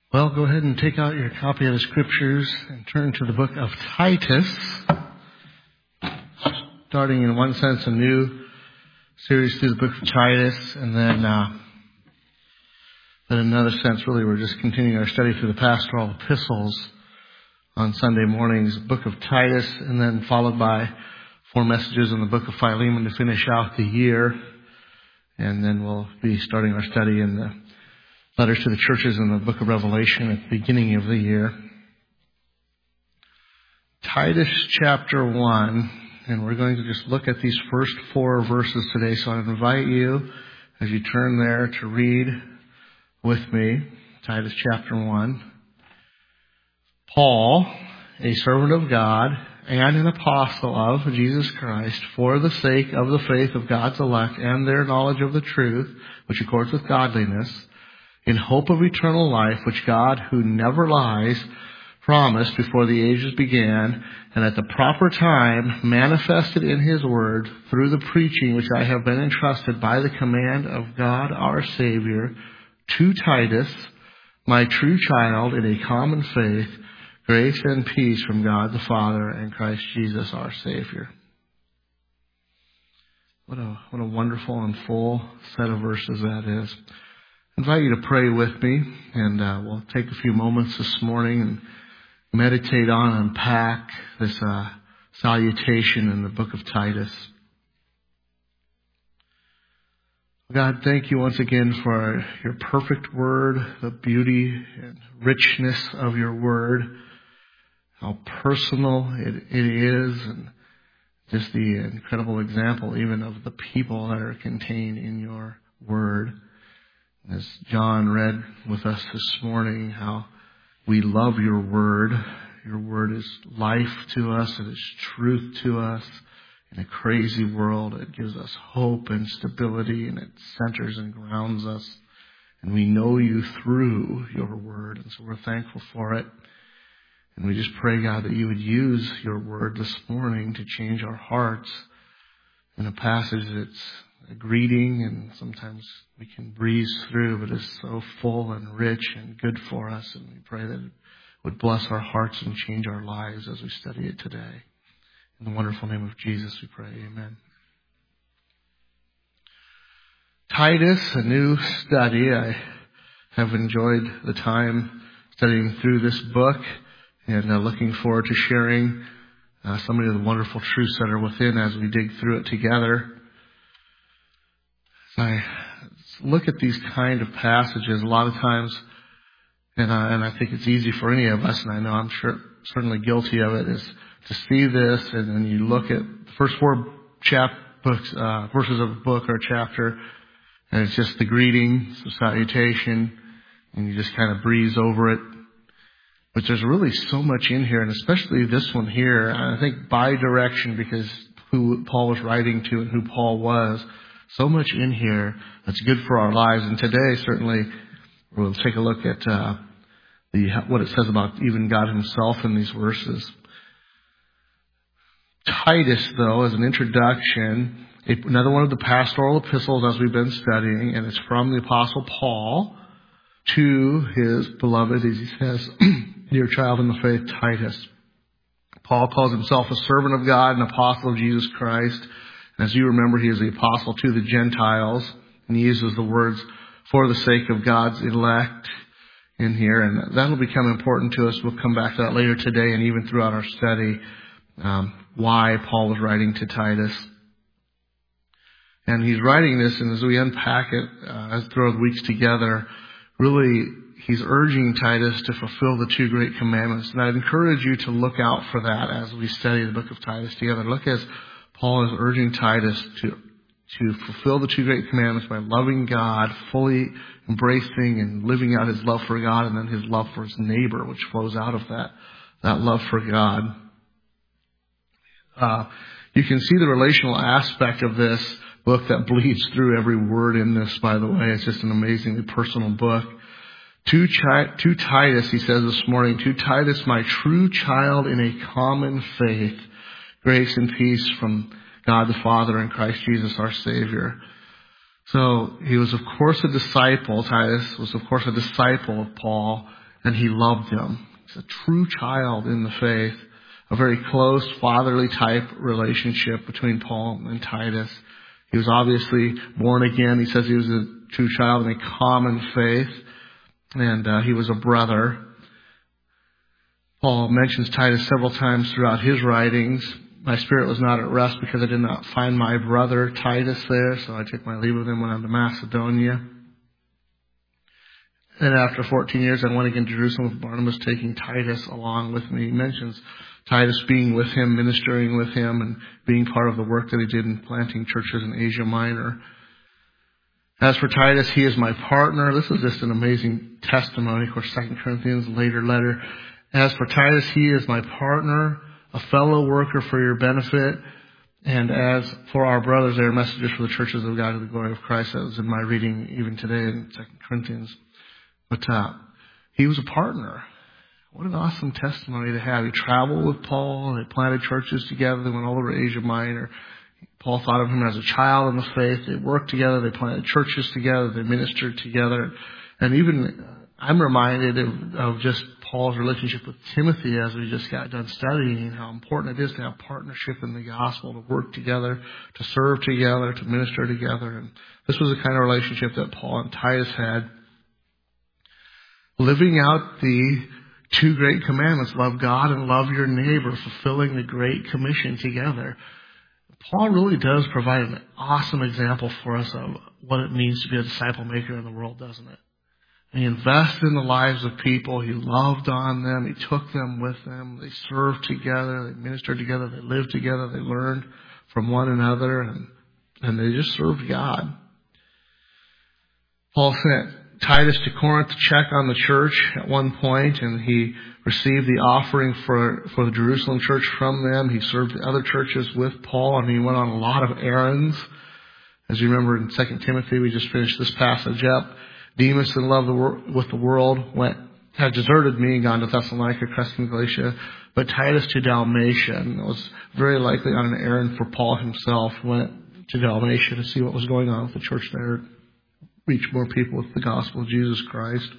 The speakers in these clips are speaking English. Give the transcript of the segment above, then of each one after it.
Well, go ahead and take out your copy of the scriptures and turn to the book of Titus. Starting in one sense a new series through the book of Titus, and then in another sense really we're just continuing our study through the pastoral epistles on Sunday mornings, book of Titus, and then followed by 4 messages in the book of Philemon to finish out the year. And then we'll be starting our study in the letters to the churches in the book of Revelation at the beginning of the year. Titus chapter 1, and we're going to just look at these first 4 verses today. So I invite you, as you turn there, to read with me Titus chapter 1. Paul, a servant of God and an apostle of Jesus Christ, for the sake of the faith of God's elect and their knowledge of the truth, which accords with godliness, in hope of eternal life, which God, who never lies, promised before the ages began, and at the proper time manifested in His word through the preaching which I have been entrusted by the command of God our Savior, to Titus, my true child in a common faith, grace and peace from God the Father and Christ Jesus our Savior. What a wonderful and full set of verses that is. I invite you to pray with me, and we'll take a few moments this morning and meditate on and unpack this salutation in the book of Titus. God, thank you once again for your perfect word, the beauty and richness of your word, how personal it is, and just the incredible example even of the people that are contained in your word. As John read with us this morning, how we love your word. Your word is life to us. It is truth to us. In a crazy world, it gives us hope and stability, and it centers and grounds us. And we know you through your word, and so we're thankful for it. And we just pray, God, that you would use your word this morning to change our hearts in a passage that's a greeting, and sometimes we can breeze through, but it's so full and rich and good for us. And we pray that it would bless our hearts and change our lives as we study it today. In the wonderful name of Jesus we pray, amen. Titus, a new study. I have enjoyed the time studying through this book and looking forward to sharing some of the wonderful truths that are within as we dig through it together. I look at these kind of passages a lot of times, and I think it's easy for any of us, and I know I'm certainly guilty of it, is to see this, and then you look at the first 4 verses of a book or a chapter, and it's just the greeting, the salutation, and you just kind of breeze over it. But there's really so much in here, and especially this one here, I think by direction, because who Paul was writing to and who Paul was, so much in here that's good for our lives. And today, certainly, we'll take a look at what it says about even God himself in these verses. Titus, though, as an introduction, another one of the pastoral epistles as we've been studying, and it's from the Apostle Paul to his beloved, as he says, dear child in the faith, Titus. Paul calls himself a servant of God, an apostle of Jesus Christ. As you remember, he is the apostle to the Gentiles, and he uses the words for the sake of God's elect in here, and that'll become important to us. We'll come back to that later today and even throughout our study, why Paul was writing to Titus. And he's writing this, and as we unpack it as throughout the weeks together, really he's urging Titus to fulfill the 2 great commandments. And I'd encourage you to look out for that as we study the book of Titus together. Look as Paul is urging Titus to fulfill the 2 great commandments by loving God, fully embracing and living out his love for God, and then his love for his neighbor, which flows out of that love for God. You can see the relational aspect of this book that bleeds through every word in this, by the way. It's just an amazingly personal book. To Titus, he says this morning, to Titus, my true child in a common faith, grace and peace from God the Father and Christ Jesus our Savior. So he was, of course, a disciple. Titus was, of course, a disciple of Paul. and he loved him. He's a true child in the faith, a very close fatherly type relationship between Paul and Titus. He was obviously born again. He says he was a true child in a common faith, and he was a brother. Paul mentions Titus several times throughout his writings. My spirit was not at rest because I did not find my brother Titus there, so I took my leave of him when I went to Macedonia. And after 14 years, I went again to Jerusalem with Barnabas, taking Titus along with me. He mentions Titus being with him, ministering with him, and being part of the work that he did in planting churches in Asia Minor. As for Titus, he is my partner. This is just an amazing testimony. Of course, 2 Corinthians, later letter. As for Titus, he is my partner, a fellow worker for your benefit. And as for our brothers, they are messengers for the churches of God to the glory of Christ. That was in my reading even today in 2 Corinthians. But he was a partner. What an awesome testimony to have. He traveled with Paul. They planted churches together. They went all over Asia Minor. Paul thought of him as a child in the faith. They worked together. They planted churches together. They ministered together. And even I'm reminded of just Paul's relationship with Timothy as we just got done studying, how important it is to have partnership in the gospel, to work together, to serve together, to minister together. And this was the kind of relationship that Paul and Titus had. Living out the two great commandments, love God and love your neighbor, fulfilling the Great Commission together. Paul really does provide an awesome example for us of what it means to be a disciple maker in the world, doesn't it? He invested in the lives of people. He loved on them. He took them with him. They served together. They ministered together. They lived together. They learned from one another, and they just served God. Paul sent Titus to Corinth to check on the church at one point, and he received the offering for the Jerusalem church from them. He served the other churches with Paul, and he went on a lot of errands. As you remember in 2 Timothy, we just finished this passage up. Demas, in love with the world, had deserted me and gone to Thessalonica, Crete, and Galatia, but Titus to Dalmatia, and it was very likely on an errand for Paul himself, went to Dalmatia to see what was going on with the church there, reach more people with the gospel of Jesus Christ.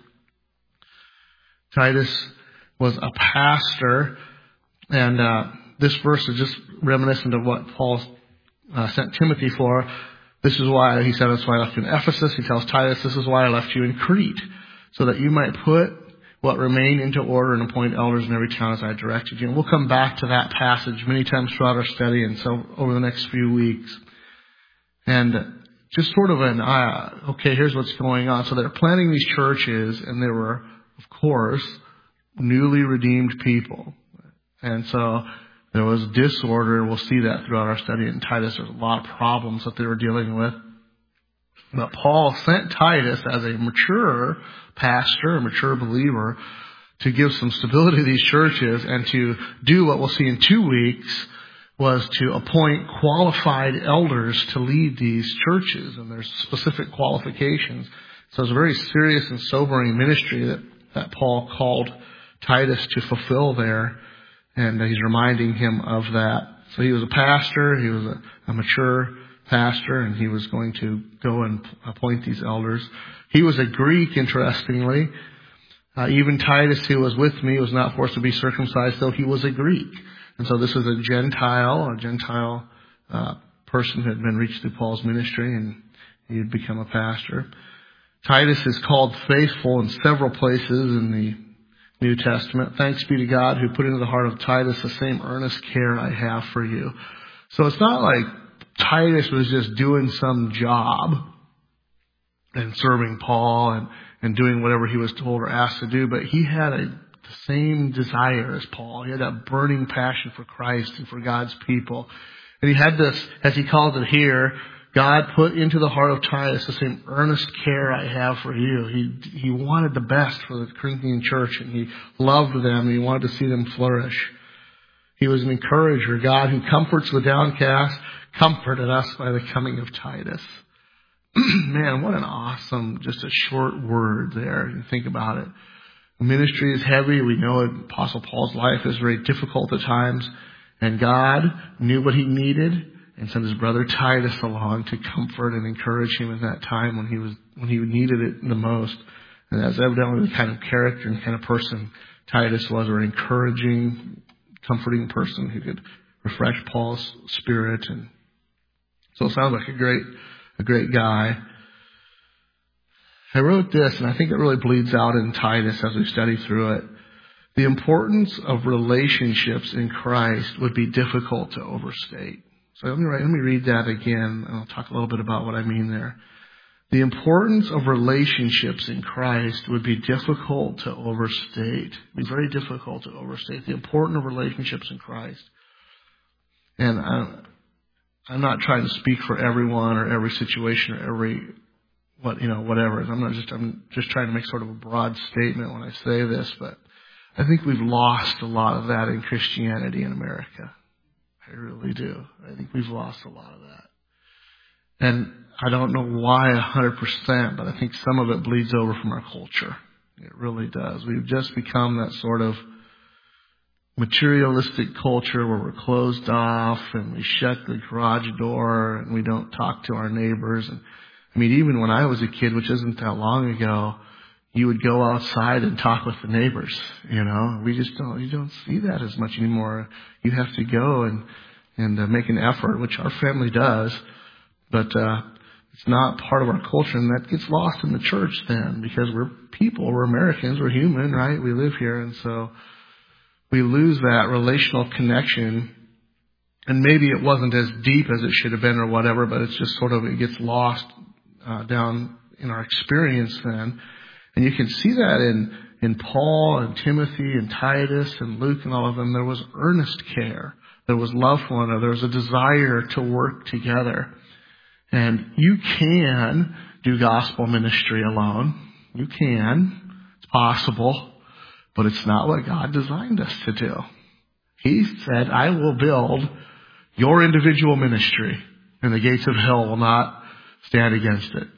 Titus was a pastor, and this verse is just reminiscent of what Paul sent Timothy for. This is why, he said, that's why I left you in Ephesus. He tells Titus, this is why I left you in Crete, so that you might put what remain into order and appoint elders in every town as I directed you. And we'll come back to that passage many times throughout our study and so over the next few weeks. And just sort of okay, here's what's going on. So they're planting these churches, and there were, of course, newly redeemed people. And so there was disorder. We'll see that throughout our study in Titus. There's a lot of problems that they were dealing with. But Paul sent Titus as a mature pastor, a mature believer, to give some stability to these churches and to do what we'll see in 2 weeks, was to appoint qualified elders to lead these churches, and there's specific qualifications. So it's a very serious and sobering ministry that Paul called Titus to fulfill there, and he's reminding him of that. So he was a pastor, he was a mature pastor, and he was going to go and appoint these elders. He was a Greek, interestingly. Even Titus, who was with me, was not forced to be circumcised, though he was a Greek. And so this was a Gentile person who had been reached through Paul's ministry, and he had become a pastor. Titus is called faithful in several places in the New Testament. Thanks be to God who put into the heart of Titus the same earnest care I have for you. So it's not like Titus was just doing some job and serving Paul and doing whatever he was told or asked to do, but he had the same desire as Paul. He had that burning passion for Christ and for God's people. And he had this, as he called it here, God put into the heart of Titus the same earnest care I have for you. He wanted the best for the Corinthian church, and he loved them, and he wanted to see them flourish. He was an encourager. God, who comforts the downcast, comforted us by the coming of Titus. Man, what an awesome, just a short word there. You think about it. Ministry is heavy. We know Apostle Paul's life is very difficult at times. And God knew what he needed and sent his brother Titus along to comfort and encourage him in that time when he needed it the most. And that's evidently the kind of character and kind of person Titus was, an encouraging, comforting person who could refresh Paul's spirit. And so it sounds like a great guy. I wrote this, and I think it really bleeds out in Titus as we study through it. The importance of relationships in Christ would be difficult to overstate. So let me read that again, and I'll talk a little bit about what I mean there. The importance of relationships in Christ would be difficult to overstate. It would be very difficult to overstate the importance of relationships in Christ. And I'm not trying to speak for everyone or every situation or whatever. I'm just trying to make sort of a broad statement when I say this, but I think we've lost a lot of that in Christianity in America. I really do. I think we've lost a lot of that. And I don't know why 100%, but I think some of it bleeds over from our culture. It really does. We've just become that sort of materialistic culture where we're closed off and we shut the garage door and we don't talk to our neighbors. And I mean, even when I was a kid, which isn't that long ago, you would go outside and talk with the neighbors. You don't see that as much anymore. You have to go and make an effort, which our family does, but it's not part of our culture, and that gets lost in the church then, because we're people, we're Americans, we're human, right? We live here, and so we lose that relational connection. And maybe it wasn't as deep as it should have been or whatever, but it's just sort of, it gets lost down in our experience then. And you can see that in Paul and Timothy and Titus and Luke and all of them. There was earnest care. There was love for one another. There was a desire to work together. And you can do gospel ministry alone. You can. It's possible. But it's not what God designed us to do. He said, I will build your individual ministry, and the gates of hell will not stand against it.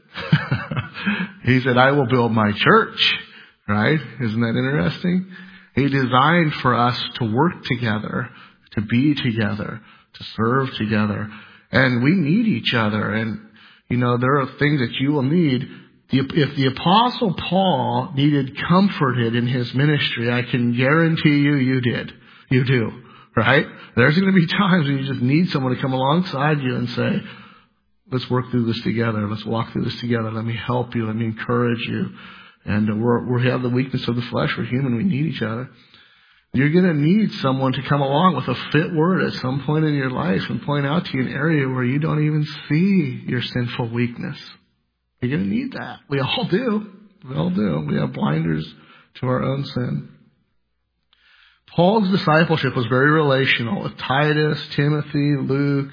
He said, I will build my church, right? Isn't that interesting? He designed for us to work together, to be together, to serve together. And we need each other. And, there are things that you will need. If the Apostle Paul needed comforted in his ministry, I can guarantee you did. You do, right? There's going to be times when you just need someone to come alongside you and say, let's work through this together. Let's walk through this together. Let me help you. Let me encourage you. And we have the weakness of the flesh. We're human. We need each other. You're going to need someone to come along with a fit word at some point in your life and point out to you an area where you don't even see your sinful weakness. You're going to need that. We all do. We all do. We have blinders to our own sin. Paul's discipleship was very relational with Titus, Timothy, Luke.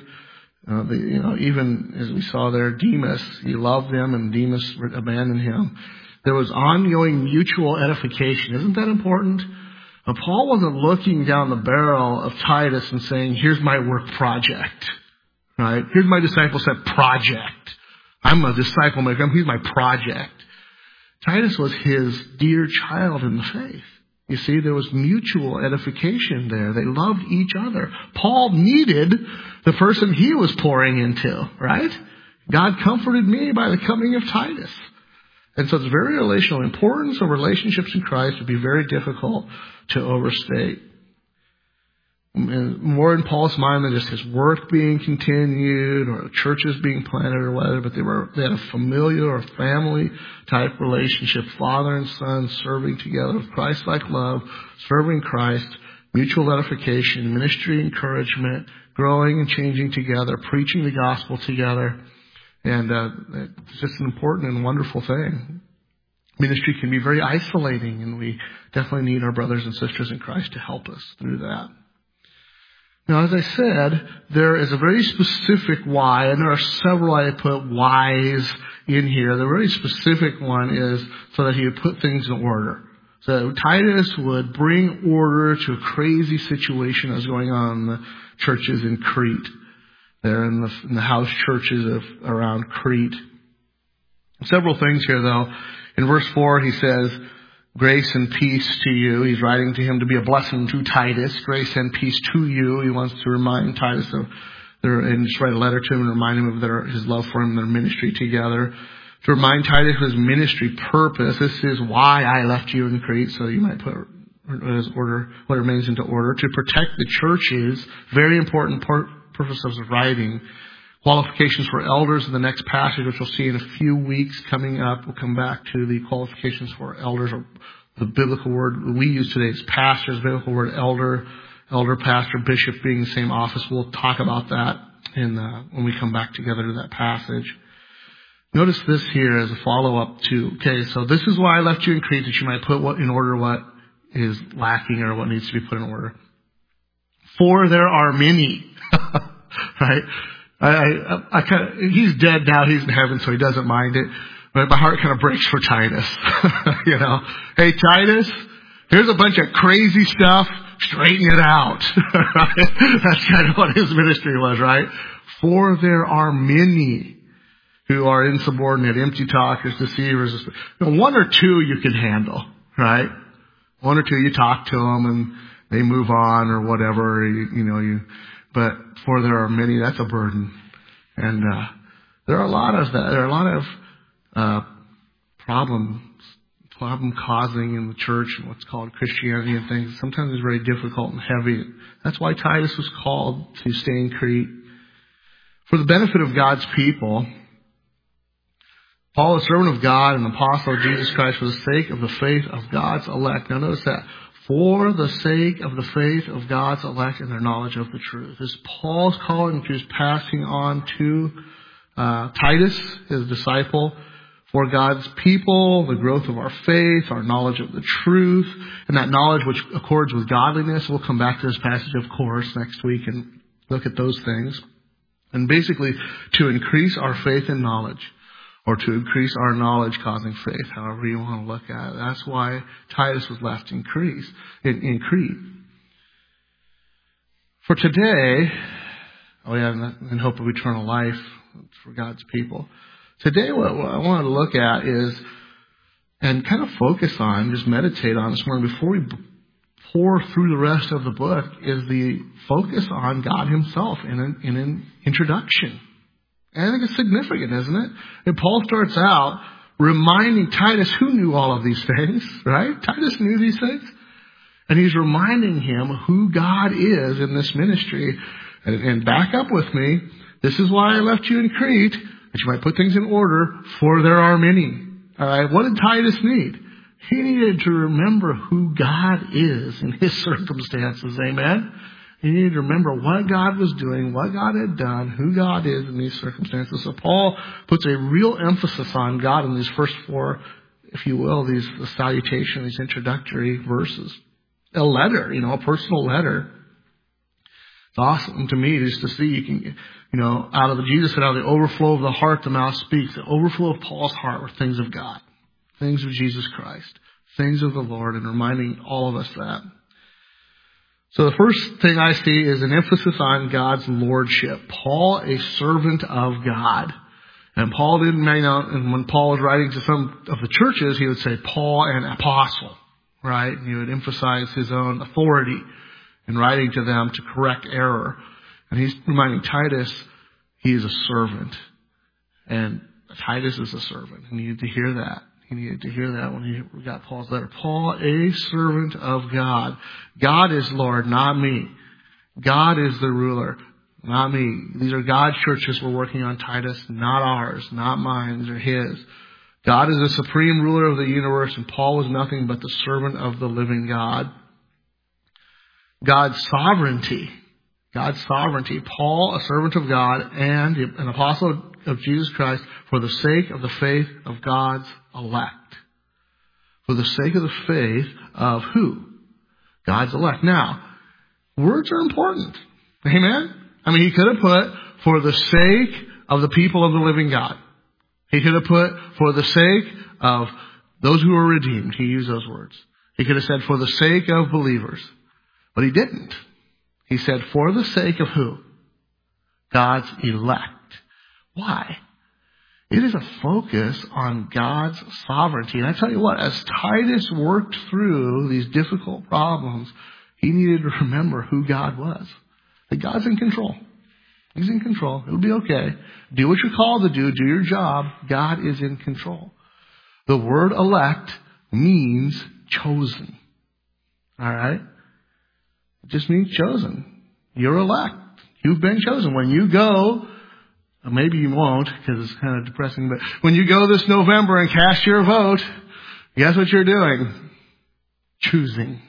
Even as we saw there, Demas, he loved them and Demas abandoned him. There was ongoing mutual edification. Isn't that important? Paul wasn't looking down the barrel of Titus and saying, here's my work project, right? Here's my discipleship project. I'm a disciple maker. Here's my project. Titus was his dear child in the faith. You see, there was mutual edification there. They loved each other. Paul needed the person he was pouring into, right? God comforted me by the coming of Titus. And so it's very relational. The importance of relationships in Christ would be very difficult to overstate. And more in Paul's mind than just his work being continued or churches being planted or whatever, but they had a familiar or family type relationship, father and son serving together with Christ-like love, serving Christ, mutual edification, ministry encouragement, growing and changing together, preaching the gospel together. And it's just an important and wonderful thing. Ministry can be very isolating, and we definitely need our brothers and sisters in Christ to help us through that. Now, as I said, there is a very specific why, and there are several I put whys in here. The very specific one is so that he would put things in order. So Titus would bring order to a crazy situation that was going on in the churches in Crete. There in the house churches around Crete. Several things here, though. In verse 4, he says, grace and peace to you. He's writing to him to be a blessing to Titus. Grace and peace to you. He wants to remind Titus and just write a letter to him and remind him of his love for him and their ministry together. To remind Titus of his ministry purpose. This is why I left you in Crete. So you might put what remains into order. To protect the churches. Very important purpose of writing. Qualifications for elders in the next passage, which we'll see in a few weeks coming up. We'll come back to the qualifications for elders. Or the biblical word we use today is pastors. Biblical word elder, pastor, bishop being the same office. We'll talk about that when we come back together to that passage. Notice this here as a follow-up to, okay, so this is why I left you in Crete, that you might put in order what is lacking or what needs to be put in order. For there are many, right? He's dead now, he's in heaven, so he doesn't mind it. But my heart kind of breaks for Titus. Hey Titus, here's a bunch of crazy stuff, straighten it out. Right? That's kind of what his ministry was, right? For there are many who are insubordinate, empty talkers, deceivers. One or two you can handle, right? One or two you talk to them and they move on or whatever, but for there are many, that's a burden. And there are a lot of that. There are a lot of problem causing in the church and what's called Christianity and things. Sometimes it's very difficult and heavy. That's why Titus was called to stay in Crete. For the benefit of God's people, Paul, a servant of God and apostle of Jesus Christ, for the sake of the faith of God's elect. Now notice that. For the sake of the faith of God's elect and their knowledge of the truth. This is Paul's calling, which is passing on to Titus, his disciple, for God's people, the growth of our faith, our knowledge of the truth, and that knowledge which accords with godliness. We'll come back to this passage, of course, next week and look at those things. And basically, to increase our faith and knowledge, or to increase our knowledge causing faith, however you want to look at it. That's why Titus was left in Crete. For today, in hope of eternal life for God's people. Today, what I wanted to look at is, and kind of focus on, just meditate on this morning before we pour through the rest of the book, is the focus on God Himself in an introduction. And I think it's significant, isn't it? And Paul starts out reminding Titus, who knew all of these things, right? Titus knew these things. And he's reminding him who God is in this ministry. And back up with me. This is why I left you in Crete, that you might put things in order, for there are many. All right. What did Titus need? He needed to remember who God is in his circumstances. Amen. He needed to remember what God was doing, what God had done, who God is in these circumstances. So Paul puts a real emphasis on God in these first four, if you will, the salutation, these introductory verses. A letter, a personal letter. It's awesome to me just to see you can, Jesus said, out of the overflow of the heart, the mouth speaks. The overflow of Paul's heart were things of God, things of Jesus Christ, things of the Lord, and reminding all of us that. So the first thing I see is an emphasis on God's lordship. Paul, a servant of God. And Paul didn't, and when Paul was writing to some of the churches, he would say, Paul, an apostle, right? And he would emphasize his own authority in writing to them to correct error. And he's reminding Titus, he is a servant. And Titus is a servant. He needed to hear that. He needed to hear that when he got Paul's letter. Paul, a servant of God. God is Lord, not me. God is the ruler, not me. These are God's churches we're working on, Titus, not ours, not mine. These are His. God is the supreme ruler of the universe, and Paul was nothing but the servant of the living God. God's sovereignty. God's sovereignty. Paul, a servant of God and an apostle of Jesus Christ, for the sake of the faith of God's elect. For the sake of the faith of who? God's elect. Now, words are important. Amen? He could have put, for the sake of the people of the living God. He could have put, for the sake of those who are redeemed. He used those words. He could have said, for the sake of believers. But he didn't. He said, for the sake of who? God's elect. Why? It is a focus on God's sovereignty. And I tell you what, as Titus worked through these difficult problems, he needed to remember who God was. That God's in control. He's in control. It'll be okay. Do what you're called to do. Do your job. God is in control. The word elect means chosen. All right? It just means chosen. You're elect. You've been chosen. When you go, maybe you won't because it's kind of depressing, but when you go this November and cast your vote, guess what you're doing? Choosing.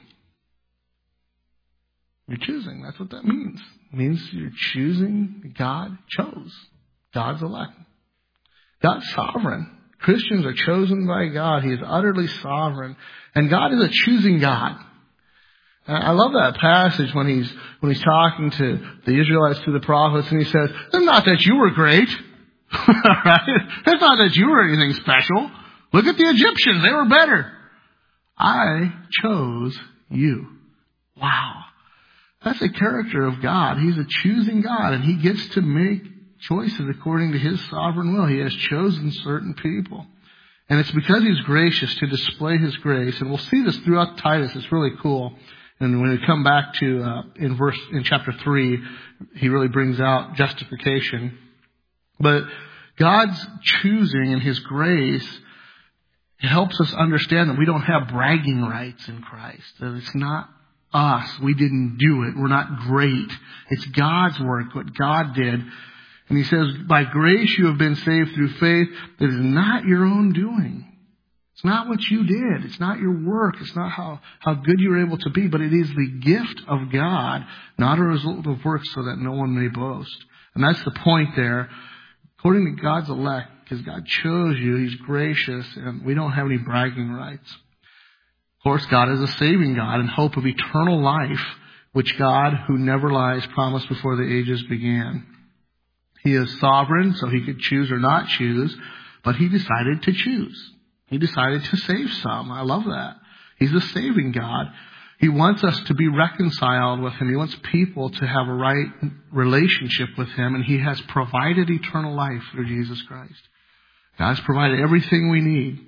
You're choosing. That's what that means. It means you're choosing. God chose. God's elect. God's sovereign. Christians are chosen by God. He is utterly sovereign. And God is a choosing God. I love that passage when he's talking to the Israelites, to the prophets, and he says, it's not that you were great. Right? It's not that you were anything special. Look at the Egyptians. They were better. I chose you. Wow. That's the character of God. He's a choosing God, and He gets to make choices according to His sovereign will. He has chosen certain people. And it's because He's gracious to display His grace. And we'll see this throughout Titus. It's really cool. And when we come back to in chapter 3, he really brings out justification. But God's choosing and His grace helps us understand that we don't have bragging rights in Christ. That it's not us. We didn't do it. We're not great. It's God's work, what God did. And he says, by grace you have been saved through faith. It is not your own doing. It's not what you did. It's not your work. It's not how good you were able to be. But it is the gift of God, not a result of works, so that no one may boast. And that's the point there. According to God's elect, because God chose you, He's gracious, and we don't have any bragging rights. Of course, God is a saving God in hope of eternal life, which God, who never lies, promised before the ages began. He is sovereign, so He could choose or not choose, but He decided to choose. He decided to save some. I love that. He's a saving God. He wants us to be reconciled with Him. He wants people to have a right relationship with Him, and He has provided eternal life through Jesus Christ. God's provided everything we need.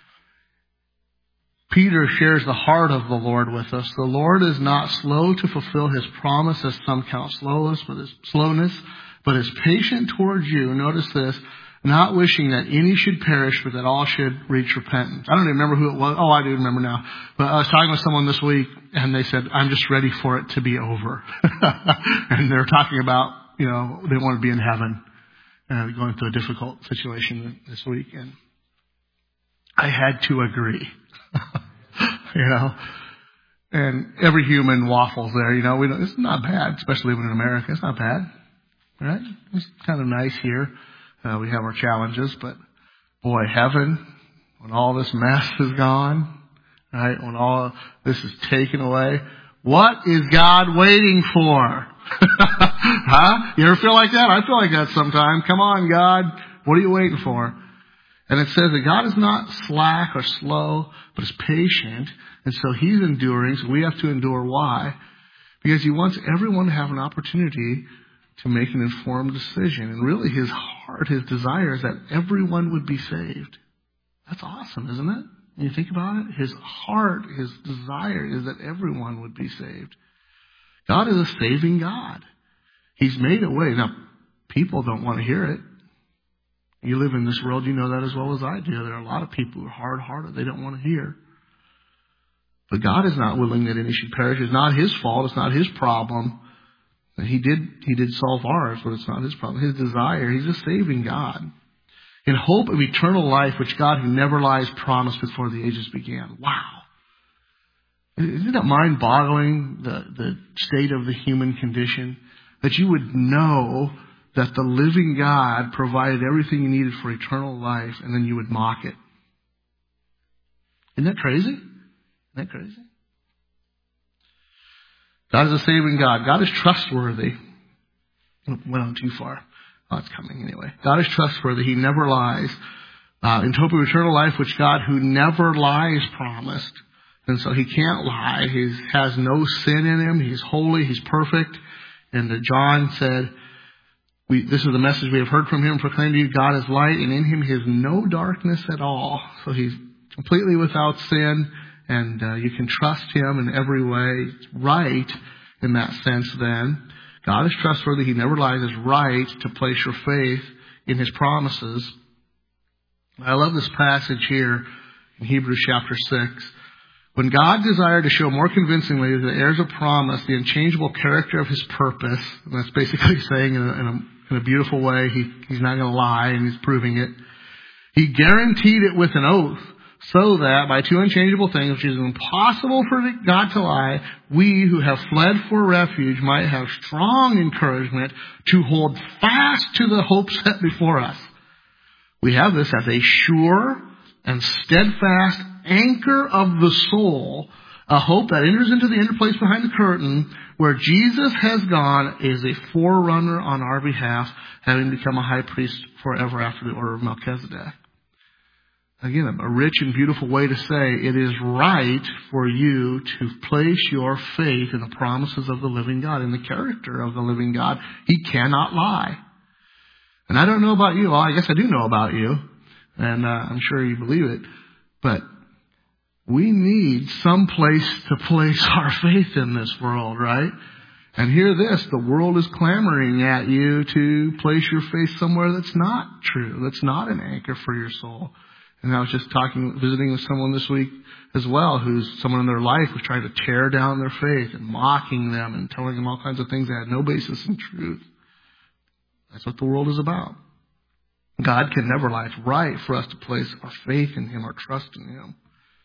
Peter shares the heart of the Lord with us. The Lord is not slow to fulfill His promise, as some count slowness, but is patient towards you. Notice this, not wishing that any should perish, but that all should reach repentance. I don't even remember who it was. Oh, I do remember now. But I was talking with someone this week, and they said, I'm just ready for it to be over. And they're talking about, they want to be in heaven, going through a difficult situation this week. And I had to agree. And every human waffles there, it's not bad, especially living in America. It's not bad, right? It's kind of nice here. We have our challenges, but boy, heaven, when all this mess is gone, right? When all this is taken away, what is God waiting for? Huh? You ever feel like that? I feel like that sometimes. Come on, God. What are you waiting for? And it says that God is not slack or slow, but is patient. And so He's enduring. So we have to endure. Why? Because He wants everyone to have an opportunity to make an informed decision. And really His heart, His desire is that everyone would be saved. That's awesome, isn't it? When you think about it, His heart, His desire is that everyone would be saved. God is a saving God. He's made a way. Now, people don't want to hear it. You live in this world, you know that as well as I do. There are a lot of people who are hard-hearted. They don't want to hear. But God is not willing that any should perish. It's not His fault. It's not His problem. He did solve ours, but it's not His problem. His desire, He's a saving God. In hope of eternal life, which God who never lies promised before the ages began. Wow. Isn't that mind-boggling, the state of the human condition? That you would know that the living God provided everything you needed for eternal life, and then you would mock it. Isn't that crazy? Isn't that crazy? God is a saving God. God is trustworthy. Went on too far. Oh, it's coming anyway. God is trustworthy. He never lies. In hope of eternal life, which God who never lies promised. And so He can't lie. He has no sin in Him. He's holy. He's perfect. And John said, this is the message we have heard from Him, proclaim to you, God is light, and in Him is no darkness at all. So He's completely without sin, and you can trust Him in every way. It's right in that sense then. God is trustworthy. He never lies. It's right to place your faith in His promises. I love this passage here in Hebrews chapter 6. When God desired to show more convincingly to the heirs of promise the unchangeable character of His purpose, and that's basically saying in a beautiful way, He's not going to lie, and He's proving it. He guaranteed it with an oath, so that by two unchangeable things, which is impossible for God to lie, we who have fled for refuge might have strong encouragement to hold fast to the hope set before us. We have this as a sure and steadfast anchor of the soul, a hope that enters into the inner place behind the curtain, where Jesus has gone as a forerunner on our behalf, having become a high priest forever after the order of Melchizedek. Again, a rich and beautiful way to say it is right for you to place your faith in the promises of the living God, in the character of the living God. He cannot lie. And I don't know about you. Well, I guess I do know about you. And I'm sure you believe it. But we need some place to place our faith in this world, right? And hear this, the world is clamoring at you to place your faith somewhere that's not true, that's not an anchor for your soul. And I was just visiting with someone this week as well, who's someone in their life was trying to tear down their faith and mocking them and telling them all kinds of things that had no basis in truth. That's what the world is about. God can never lie. It's right for us to place our faith in Him, our trust in Him.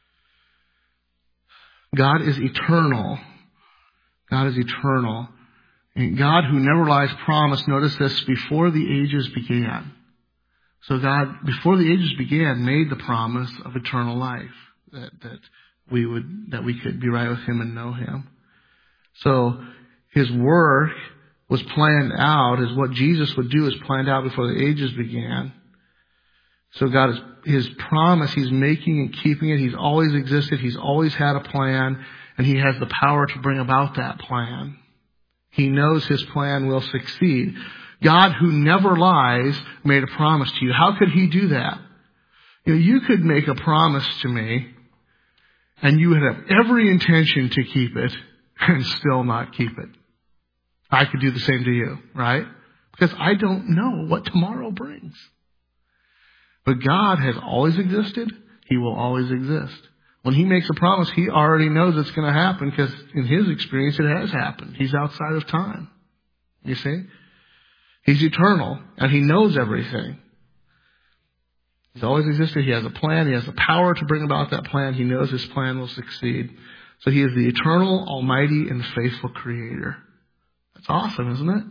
God is eternal. God is eternal. And God, who never lies, promised, notice this, before the ages began. So God, before the ages began, made the promise of eternal life, that we could be right with Him and know Him. So His work was planned out, as what Jesus would do is planned out before the ages began. So God, His promise, He's making and keeping it. He's always existed. He's always had a plan, and He has the power to bring about that plan. He knows His plan will succeed. God, who never lies, made a promise to you. How could He do that? You could make a promise to me, and you would have every intention to keep it, and still not keep it. I could do the same to you, right? Because I don't know what tomorrow brings. But God has always existed. He will always exist. When He makes a promise, He already knows it's going to happen, because in His experience, it has happened. He's outside of time. You see? He's eternal, and He knows everything. He's always existed. He has a plan. He has the power to bring about that plan. He knows His plan will succeed. So He is the eternal, almighty, and faithful Creator. That's awesome, isn't it?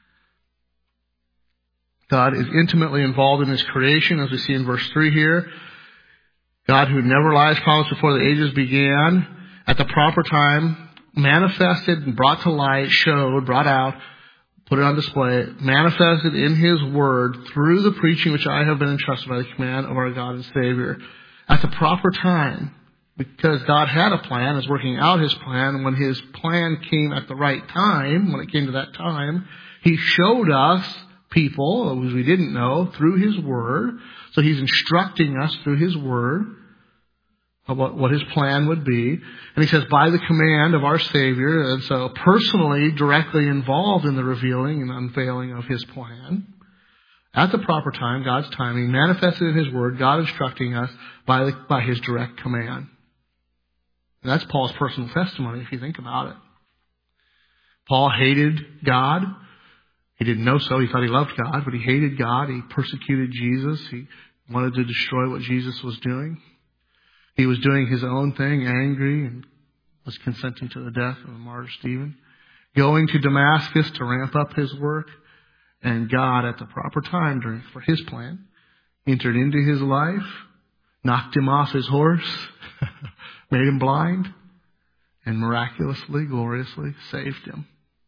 God is intimately involved in His creation, as we see in verse 3 here. God, who never lies, promised before the ages began, at the proper time, manifested and brought to light, showed, brought out, put it on display, manifested in His word through the preaching which I have been entrusted by the command of our God and Savior. At the proper time, because God had a plan, is working out His plan, and when His plan came at the right time, when it came to that time, He showed us people, who we didn't know, through His word. So He's instructing us through His word about what His plan would be. And He says, by the command of our Savior, and so personally, directly involved in the revealing and unveiling of His plan. At the proper time, God's timing, manifested in His word, God instructing us by His direct command. And that's Paul's personal testimony, if you think about it. Paul hated God. He didn't know so. He thought he loved God, but he hated God. He persecuted Jesus. He wanted to destroy what Jesus was doing. He was doing his own thing, angry, and was consenting to the death of the martyr Stephen. Going to Damascus to ramp up his work. And God, at the proper time for His plan, entered into his life, knocked him off his horse, made him blind, and miraculously, gloriously saved him.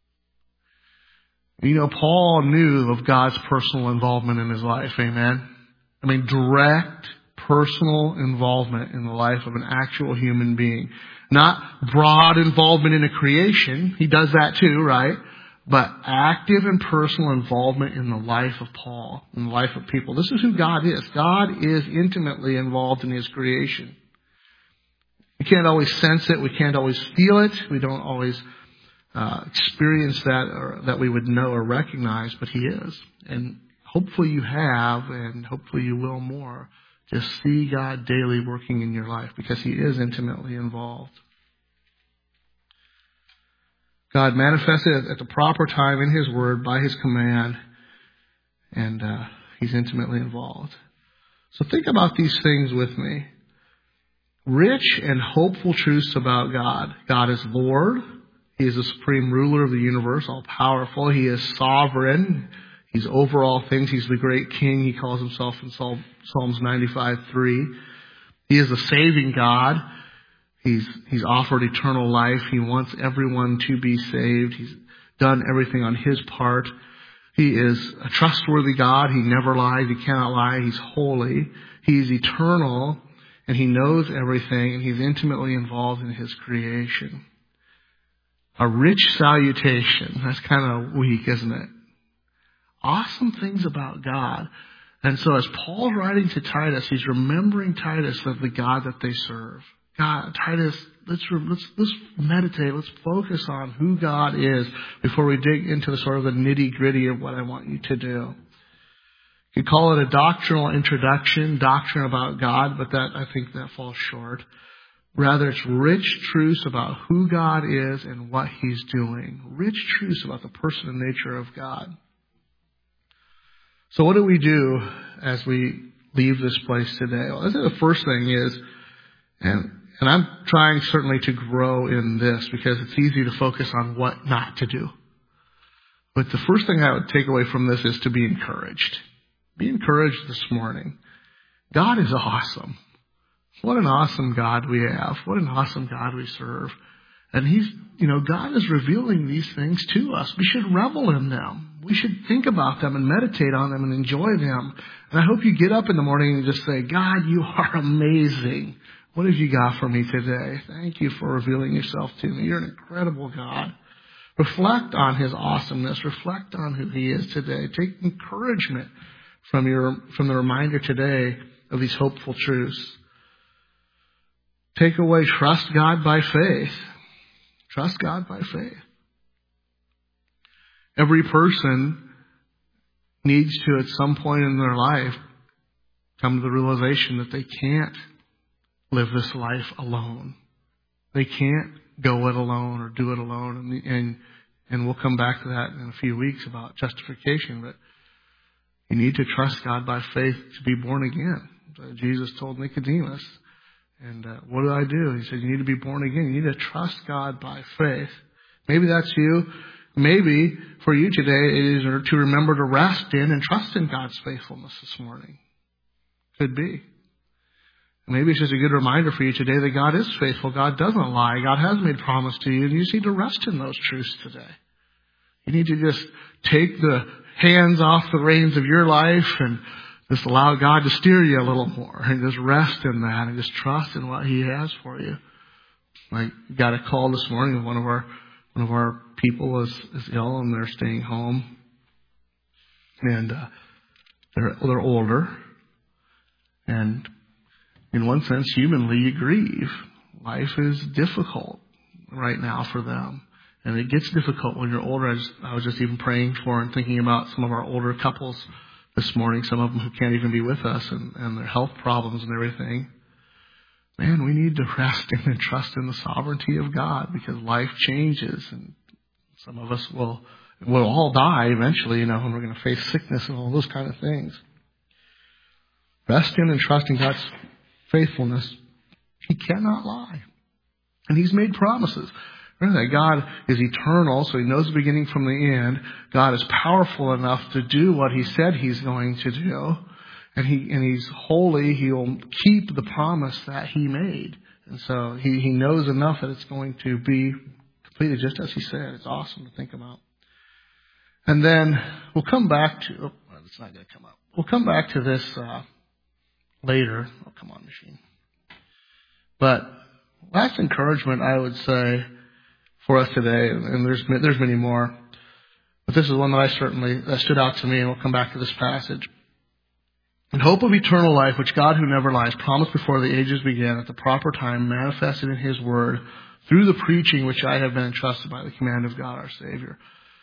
You know, Paul knew of God's personal involvement in his life, amen? I mean, direct personal involvement in the life of an actual human being. Not broad involvement in a creation. He does that too, right? But active and personal involvement in the life of Paul, in the life of people. This is who God is. God is intimately involved in His creation. We can't always sense it. We can't always feel it. We don't always experienced that or that we would know or recognize, but he is. And hopefully you have, and hopefully you will more. Just see God daily working in your life because he is intimately involved. God manifested at the proper time in his word by his command, and he's intimately involved. So think about these things with me. Rich and hopeful truths about God. God is Lord. He is the supreme ruler of the universe, all powerful. He is sovereign. He's over all things. He's the great king. He calls himself in Psalms 95:3. He is a saving God. He's offered eternal life. He wants everyone to be saved. He's done everything on his part. He is a trustworthy God. He never lies. He cannot lie. He's holy. He's eternal, and he knows everything, and he's intimately involved in his creation. A rich salutation. That's kind of weak, isn't it? Awesome things about God. And so as Paul's writing to Titus, he's remembering Titus of the God that they serve. God, Titus, let's meditate. Let's focus on who God is before we dig into the sort of the nitty-gritty of what I want you to do. You could call it a doctrinal introduction, doctrine about God, but I think that falls short. Rather, it's rich truths about who God is and what he's doing. Rich truths about the person and nature of God. So what do we do as we leave this place today? Well, I think the first thing is, and I'm trying certainly to grow in this because it's easy to focus on what not to do. But the first thing I would take away from this is to be encouraged. Be encouraged this morning. God is awesome. What an awesome God we have. What an awesome God we serve. And God is revealing these things to us. We should revel in them. We should think about them and meditate on them and enjoy them. And I hope you get up in the morning and just say, God, you are amazing. What have you got for me today? Thank you for revealing yourself to me. You're an incredible God. Reflect on his awesomeness. Reflect on who he is today. Take encouragement from the reminder today of these hopeful truths. Take away, trust God by faith. Trust God by faith. Every person needs to, at some point in their life, come to the realization that they can't live this life alone. They can't go it alone or do it alone. And we'll come back to that in a few weeks about justification. But you need to trust God by faith to be born again. Jesus told Nicodemus. And what do? He said, you need to be born again. You need to trust God by faith. Maybe that's you. Maybe for you today it is to remember to rest in and trust in God's faithfulness this morning. Could be. Maybe it's just a good reminder for you today that God is faithful. God doesn't lie. God has made promise to you. And you just need to rest in those truths today. You need to just take the hands off the reins of your life and just allow God to steer you a little more and just rest in that and just trust in what he has for you. I got a call this morning. One of our people is ill and they're staying home. And they're older. And in one sense, humanly, you grieve. Life is difficult right now for them. And it gets difficult when you're older. I was just even praying for and thinking about some of our older couples this morning, some of them who can't even be with us and their health problems and everything. Man, we need to rest in and trust in the sovereignty of God because life changes and some of us will all die eventually, when we're going to face sickness and all those kind of things. Rest in and trust in God's faithfulness. He cannot lie. And he's made promises. Remember that God is eternal, so he knows the beginning from the end. God is powerful enough to do what he said he's going to do. And he's holy. He will keep the promise that he made. And so he knows enough that it's going to be completed just as he said. It's awesome to think about. And then we'll come back to, it's not going to come up. We'll come back to this later. Oh, come on, machine. But last encouragement, I would say, for us today, and there's many more, but this is one that stood out to me, and we'll come back to this passage. In hope of eternal life, which God who never lies promised before the ages began at the proper time, manifested in his word through the preaching which I have been entrusted by the command of God our Savior.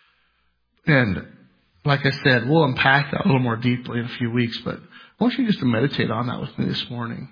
And like I said, we'll unpack that a little more deeply in a few weeks, but I want you just to meditate on that with me this morning.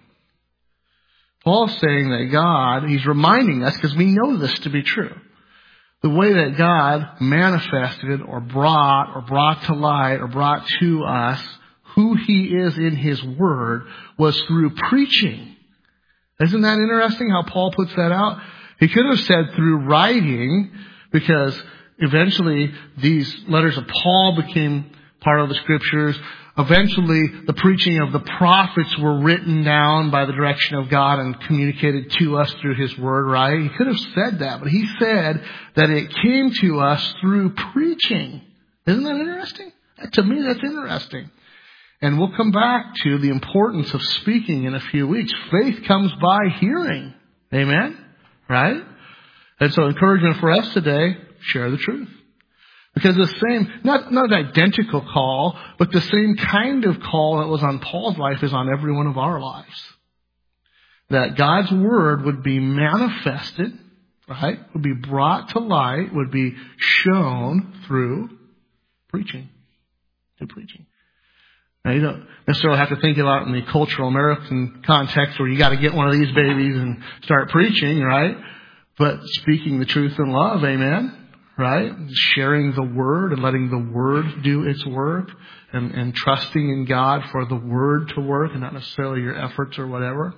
Paul's saying that God, he's reminding us, because we know this to be true, the way that God manifested or brought to light or brought to us who he is in his word was through preaching. Isn't that interesting how Paul puts that out? He could have said through writing, because eventually these letters of Paul became part of the scriptures. Eventually the preaching of the prophets were written down by the direction of God and communicated to us through his word, right? He could have said that, but he said that it came to us through preaching. Isn't that interesting? To me, that's interesting. And we'll come back to the importance of speaking in a few weeks. Faith comes by hearing. Amen? Right? And so encouragement for us today, share the truth. Because the same, not an identical call, but the same kind of call that was on Paul's life is on every one of our lives. That God's word would be manifested, right? Would be brought to light, would be shown through preaching. Through preaching. Now, you don't necessarily have to think about it in the cultural American context where you got to get one of these babies and start preaching, right? But speaking the truth in love, amen? Right? Sharing the word and letting the word do its work and trusting in God for the word to work and not necessarily your efforts or whatever.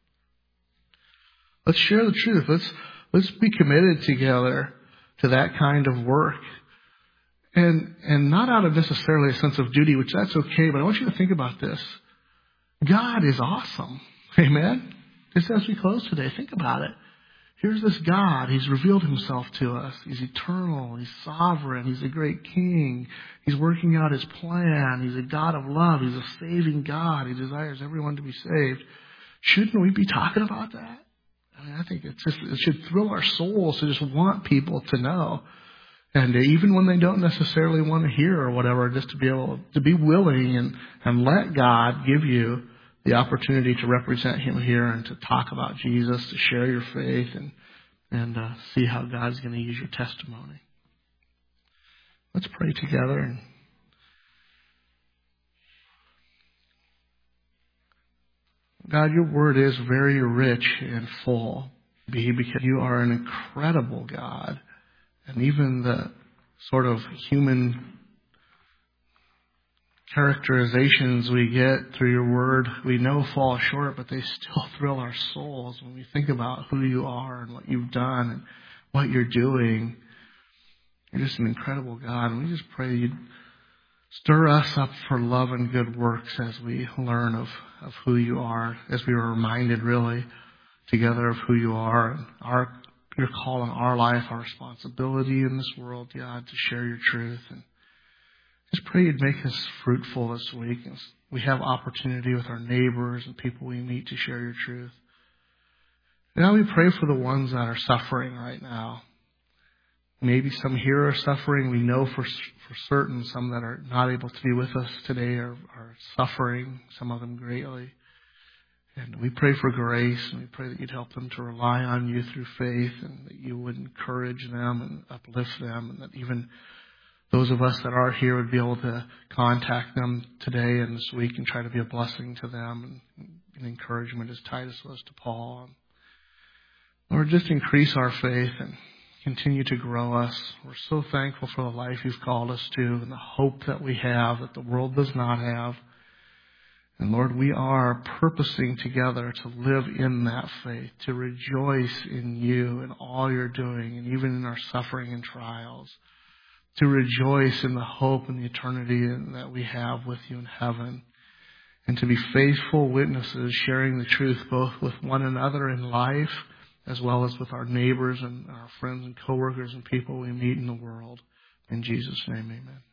Let's share the truth. Let's be committed together to that kind of work. And not out of necessarily a sense of duty, which that's okay, but I want you to think about this. God is awesome. Amen? Just as we close today, think about it. Here's this God. He's revealed himself to us. He's eternal. He's sovereign. He's a great king. He's working out his plan. He's a God of love. He's a saving God. He desires everyone to be saved. Shouldn't we be talking about that? I mean, I think it should thrill our souls to just want people to know. And even when they don't necessarily want to hear or whatever, just to be able to be willing and let God give you the opportunity to represent him here and to talk about Jesus, to share your faith and see how God's going to use your testimony. Let's pray together. God, your word is very rich and full, because you are an incredible God. And even the sort of human characterizations we get through your word, we know fall short, but they still thrill our souls when we think about who you are and what you've done and what you're doing. You're just an incredible God. And we just pray you'd stir us up for love and good works as we learn of who you are, as we were reminded really together of who you are and your call in our life, our responsibility in this world, God, to share your truth. And just pray you'd make us fruitful this week as we have opportunity with our neighbors and people we meet to share your truth. Now we pray for the ones that are suffering right now. Maybe some here are suffering. We know for certain some that are not able to be with us today are suffering, some of them greatly. And we pray for grace, and we pray that you'd help them to rely on you through faith, and that you would encourage them and uplift them, and that even those of us that are here would be able to contact them today and this week and try to be a blessing to them and encouragement as Titus was to Paul. And Lord, just increase our faith and continue to grow us. We're so thankful for the life you've called us to and the hope that we have that the world does not have. And Lord, we are purposing together to live in that faith, to rejoice in you and all you're doing, and even in our suffering and trials, to rejoice in the hope and the eternity that we have with you in heaven, and to be faithful witnesses, sharing the truth both with one another in life, as well as with our neighbors and our friends and coworkers and people we meet in the world. In Jesus' name, amen.